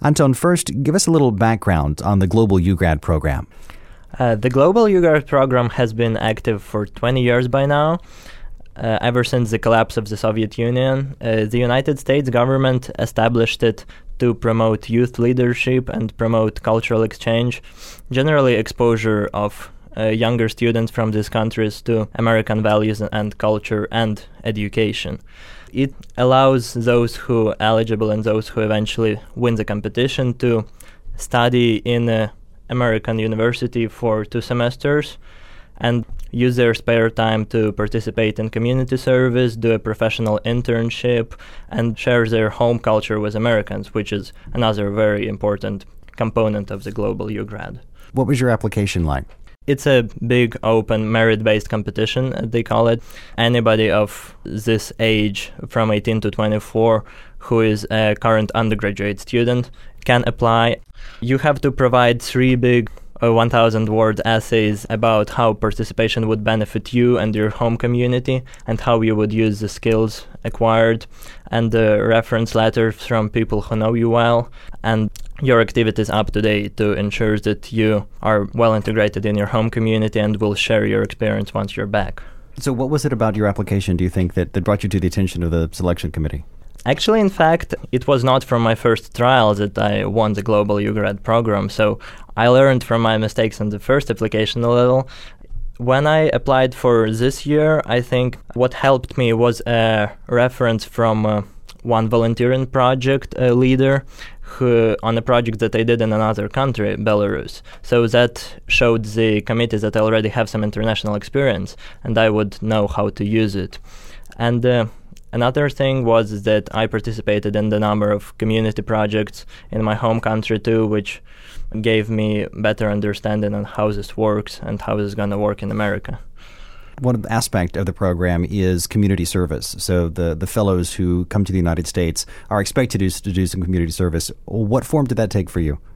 Anton, first, give us a little background on the Global UGrad program. The Global UGrad program has been active for 20 years by now. Ever since the collapse of the Soviet Union, the United States government established it to promote youth leadership and promote cultural exchange, generally exposure of younger students from these countries to American values and culture and education. It allows those who are eligible and those who eventually win the competition to study in an American university for 2 semesters and use their spare time to participate in community service, do a professional internship, and share their home culture with Americans, which is another very important component of the Global UGrad. What was your application like? It's a big, open, merit-based competition, they call it. Anybody of this age, from 18 to 24, who is a current undergraduate student, can apply. You have to provide 3 big 1,000-word essays about how participation would benefit you and your home community and how you would use the skills acquired, and reference letters from people who know you well, and your activities up to date to ensure that you are well integrated in your home community and will share your experience once you're back. So what was it about your application, do you think, that brought you to the attention of the selection committee? Actually, in fact, it was not from my first trial that I won the Global UGrad program, so I learned from my mistakes on the first application a little. When I applied for this year, I think what helped me was a reference from one volunteering project leader who on a project that I did in another country, Belarus. So that showed the committee that I already have some international experience and I would know how to use it. And another thing was that I participated in the number of community projects in my home country too, which gave me better understanding on how this works and how this is going to work in America. One aspect of the program is community service. So the fellows who come to the United States are expected to do some community service. What form did that take for you?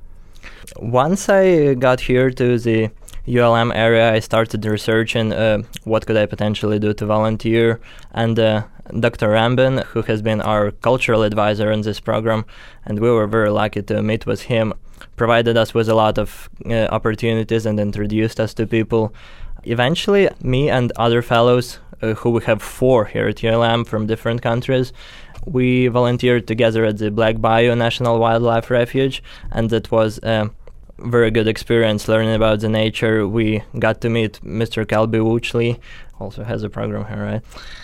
Once I got here to the ULM area, I started researching what could I potentially do to volunteer. And Dr. Rambin, who has been our cultural advisor in this program, and we were very lucky to meet with him, provided us with a lot of opportunities and introduced us to people. Eventually, me and other fellows, who we have 4 here at ULM from different countries, we volunteered together at the Black Bayou National Wildlife Refuge, and that was a very good experience learning about the nature. We got to meet Mr. Kelby Wooчлey, also has a program here, right?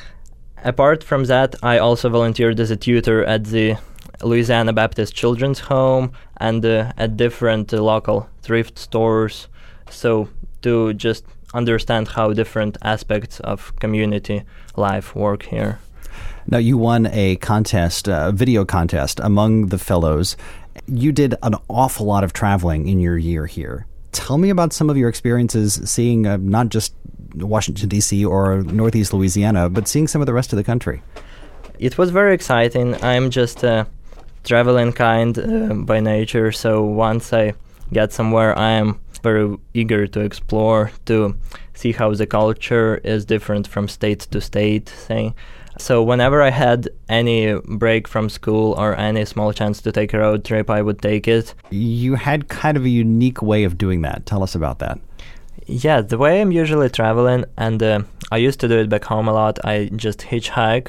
Apart from that, I also volunteered as a tutor at the Louisiana Baptist Children's Home and at different local thrift stores, so to just understand how different aspects of community life work here. Now, you won a contest, a video contest among the fellows. You did an awful lot of traveling in your year here. Tell me about some of your experiences seeing not just Washington, D.C. or Northeast Louisiana, but seeing some of the rest of the country. It was very exciting. I'm just a traveling kind by nature, so once I get somewhere, I am very eager to explore, to see how the culture is different from state to state thing. So whenever I had any break from school or any small chance to take a road trip, I would take it. You had kind of a unique way of doing that. Tell us about that. Yeah, the way I'm usually traveling, and I used to do it back home a lot, I just hitchhike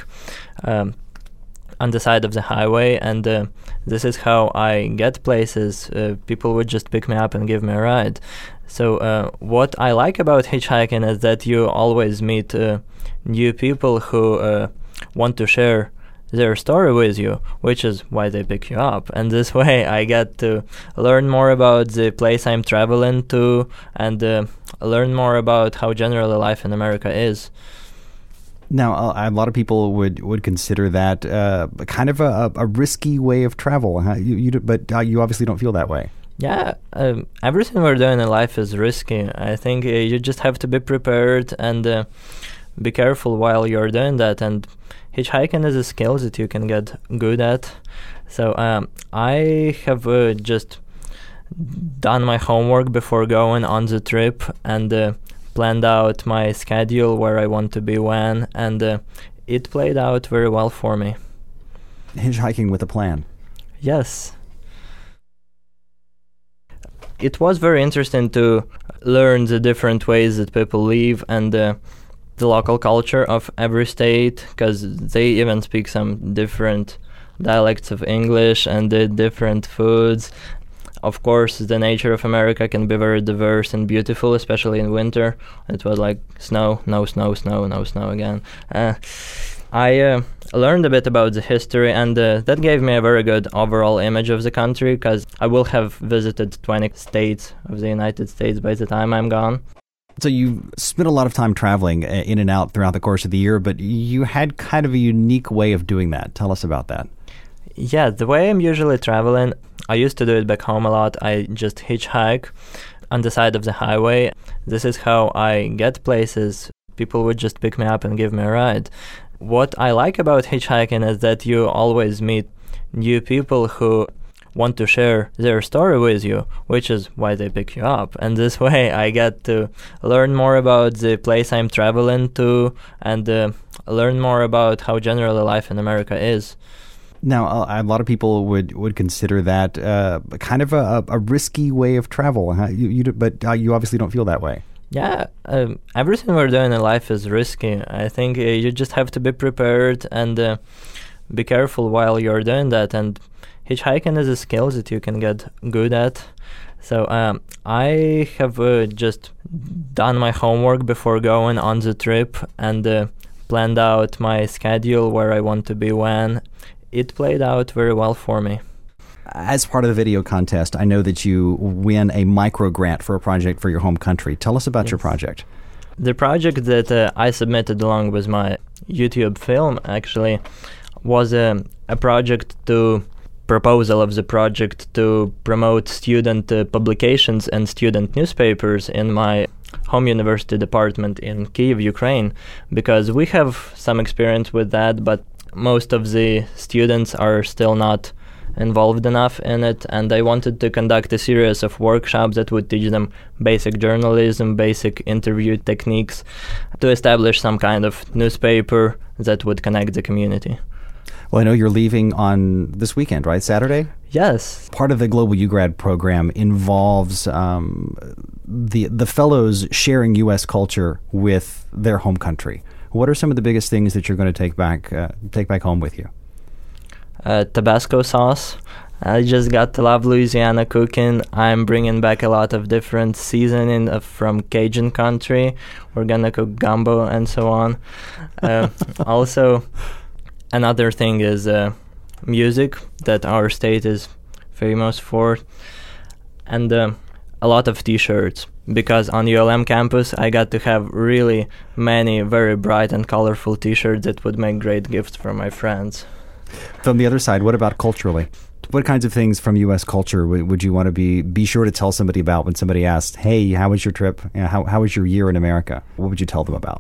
on the side of the highway, and this is how I get places. People would just pick me up and give me a ride. So what I like about hitchhiking is that you always meet new people who want to share their story with you, which is why they pick you up. And this way I get to learn more about the place I'm traveling to and learn more about how generally life in America is. Now, a lot of people would consider that kind of a risky way of travel, but you obviously don't feel that way. Yeah, everything we're doing in life is risky. I think you just have to be prepared and be careful while you're doing that. And hitchhiking is a skill that you can get good at. So I have just done my homework before going on the trip and planned out my schedule, where I want to be when, and it played out very well for me. Hitchhiking with a plan. Yes. it was very interesting to learn the different ways that people live and the local culture of every state, because they even speak some different dialects of English and the different foods. Of course, the nature of America can be very diverse and beautiful, especially in winter. It was like snow, no snow, snow, no snow again. I learned a bit about the history, and that gave me a very good overall image of the country, because I will have visited 20 states of the United States by the time I'm gone. So you spent a lot of time traveling in and out throughout the course of the year, but you had kind of a unique way of doing that. Tell us about that. Yeah, the way I'm usually traveling, I used to do it back home a lot. I just hitchhike on the side of the highway. This is how I get places. People would just pick me up and give me a ride. What I like about hitchhiking is that you always meet new people who want to share their story with you, which is why they pick you up. And this way I get to learn more about the place I'm traveling to and learn more about how generally life in America is. Now, a lot of people would consider that kind of a risky way of travel, but you obviously don't feel that way. Yeah, everything we're doing in life is risky. I think you just have to be prepared and be careful while you're doing that. And hitchhiking is a skill that you can get good at. So I have just done my homework before going on the trip and planned out my schedule, where I want to be when. It played out very well for me. As part of the video contest, I know that you win a micro grant for a project for your home country. Tell us about your project. The project that I submitted along with my YouTube film actually was a project proposal of the project to promote student publications and student newspapers in my home university department in Kyiv, Ukraine, because we have some experience with that, but most of the students are still not involved enough in it, and I wanted to conduct a series of workshops that would teach them basic journalism, basic interview techniques, to establish some kind of newspaper that would connect the community. Well, I know you're leaving on this weekend, right? Saturday? Yes. Part of the Global UGrad program involves the fellows sharing U.S. culture with their home country. What are some of the biggest things that you're going to take back home with you? Tabasco sauce. I just got to love Louisiana cooking. I'm bringing back a lot of different seasoning from Cajun country. We're going to cook gumbo and so on. Also, another thing is music that our state is famous for. And a lot of T-shirts. Because on ULM campus, I got to have really many very bright and colorful T-shirts that would make great gifts for my friends. From the other side, what about culturally? What kinds of things from U.S. culture would you want to be sure to tell somebody about when somebody asks, hey, how was your trip? How was your year in America? What would you tell them about?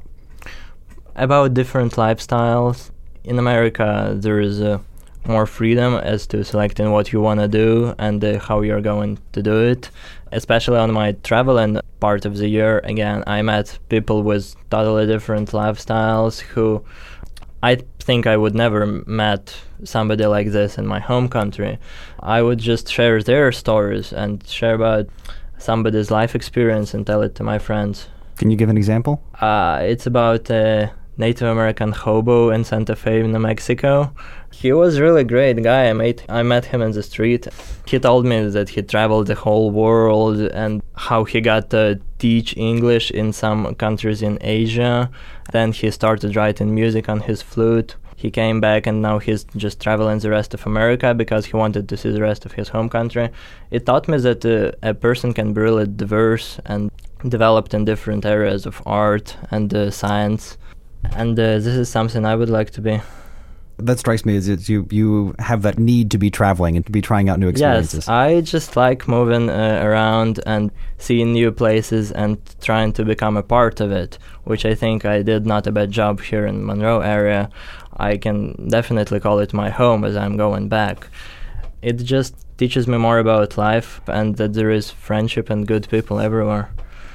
About different lifestyles. In America, there is more freedom as to selecting what you want to do and how you're going to do it. Especially on my traveling part of the year, again, I met people with totally different lifestyles who I think I would never met somebody like this in my home country. I would just share their stories and share about somebody's life experience and tell it to my friends. Can you give an example? It's about a Native American hobo in Santa Fe, New Mexico. He was a really great guy. I met him in the street. He told me that he traveled the whole world and how he got to teach English in some countries in Asia. Then he started writing music on his flute. He came back and now he's just traveling the rest of America because he wanted to see the rest of his home country. It taught me that a person can be really diverse and developed in different areas of art and science. And this is something I would like to be. That strikes me as you have that need to be traveling and to be trying out new experiences. Yes, I just like moving around and seeing new places and trying to become a part of it, which I think I did not a bad job here in Monroe area. I can definitely call it my home as I'm going back. It just teaches me more about life and that there is friendship and good people everywhere.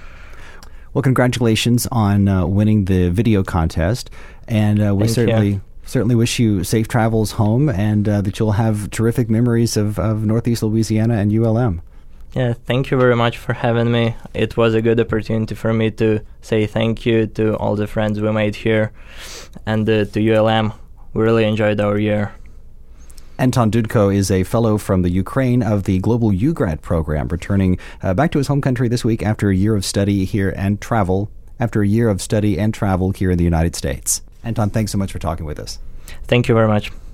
Well, congratulations on winning the video contest, and we certainly wish you safe travels home and that you'll have terrific memories of Northeast Louisiana and ULM. Yeah, thank you very much for having me. It was a good opportunity for me to say thank you to all the friends we made here and to ULM. We really enjoyed our year. Anton Dudko is a fellow from the Ukraine of the Global UGrad program, returning back to his home country this week after a year of study here and travel, here in the United States. Anton, thanks so much for talking with us. Thank you very much.